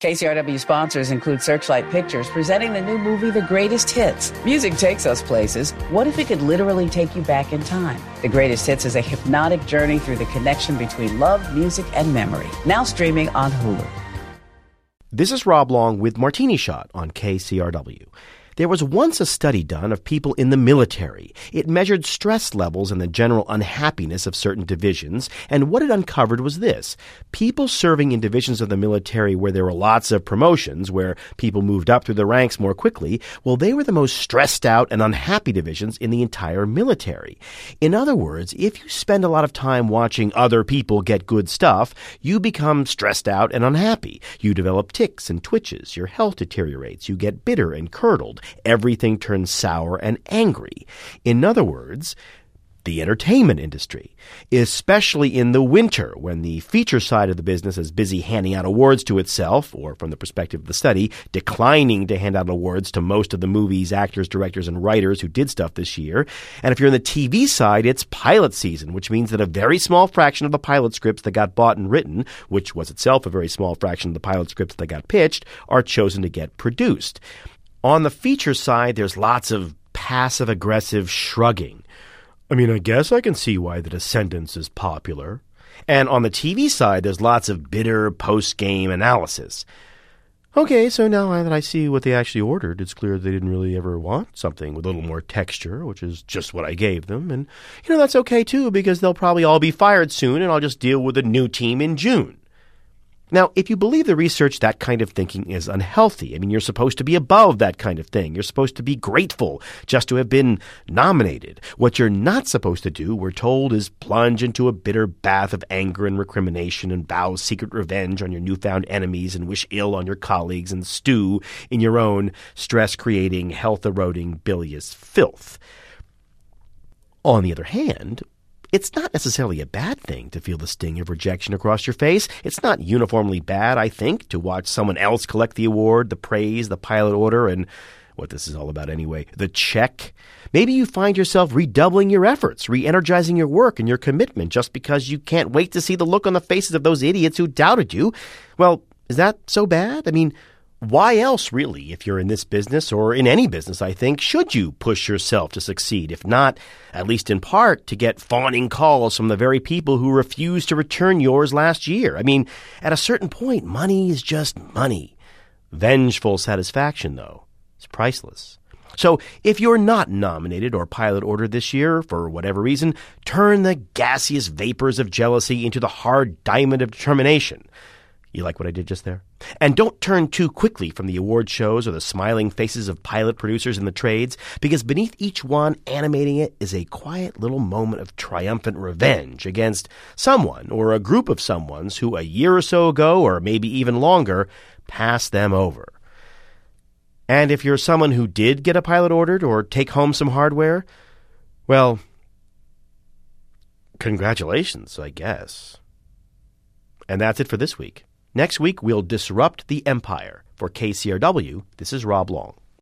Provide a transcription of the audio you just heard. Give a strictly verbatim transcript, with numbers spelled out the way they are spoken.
K C R W sponsors include Searchlight Pictures, presenting the new movie, The Greatest Hits. Music takes us places. What if it could literally take you back in time? The Greatest Hits is a hypnotic journey through the connection between love, music, and memory. Now streaming on Hulu. This is Rob Long with Martini Shot on K C R W. There was once a study done of people in the military. It measured stress levels and the general unhappiness of certain divisions, and what it uncovered was this. People serving in divisions of the military where there were lots of promotions, where people moved up through the ranks more quickly, well, they were the most stressed out and unhappy divisions in the entire military. In other words, if you spend a lot of time watching other people get good stuff, you become stressed out and unhappy. You develop tics and twitches. Your health deteriorates. You get bitter and curdled. Everything turns sour and angry. In other words, the entertainment industry, especially in the winter when the feature side of the business is busy handing out awards to itself, or from the perspective of the study, declining to hand out awards to most of the movies, actors, directors, and writers who did stuff this year. And if you're in the T V side, it's pilot season, which means that a very small fraction of the pilot scripts that got bought and written, which was itself a very small fraction of the pilot scripts that got pitched, are chosen to get produced. On the feature side, there's lots of passive-aggressive shrugging. I mean, I guess I can see why The Descendants is popular. And on the T V side, there's lots of bitter post-game analysis. Okay, so now that I see what they actually ordered, it's clear they didn't really ever want something with a little more texture, which is just what I gave them. And, you know, that's okay, too, because they'll probably all be fired soon, and I'll just deal with a new team in June. Now, if you believe the research, that kind of thinking is unhealthy. I mean, you're supposed to be above that kind of thing. You're supposed to be grateful just to have been nominated. What you're not supposed to do, we're told, is plunge into a bitter bath of anger and recrimination and vow secret revenge on your newfound enemies and wish ill on your colleagues and stew in your own stress-creating, health-eroding, bilious filth. On the other hand, it's not necessarily a bad thing to feel the sting of rejection across your face. It's not uniformly bad, I think, to watch someone else collect the award, the praise, the pilot order, and what this is all about anyway, the check. Maybe you find yourself redoubling your efforts, re-energizing your work and your commitment just because you can't wait to see the look on the faces of those idiots who doubted you. Well, is that so bad? I mean, why else, really, if you're in this business or in any business, I think, should you push yourself to succeed? If not, at least in part, to get fawning calls from the very people who refused to return yours last year. I mean, at a certain point, money is just money. Vengeful satisfaction, though, is priceless. So if you're not nominated or pilot ordered this year, for whatever reason, turn the gaseous vapors of jealousy into the hard diamond of determination. You like what I did just there? And don't turn too quickly from the award shows or the smiling faces of pilot producers in the trades, because beneath each one animating it is a quiet little moment of triumphant revenge against someone or a group of someones who a year or so ago, or maybe even longer, passed them over. And if you're someone who did get a pilot ordered or take home some hardware, well, congratulations, I guess. And that's it for this week. Next week, we'll disrupt the empire. For K C R W, this is Rob Long.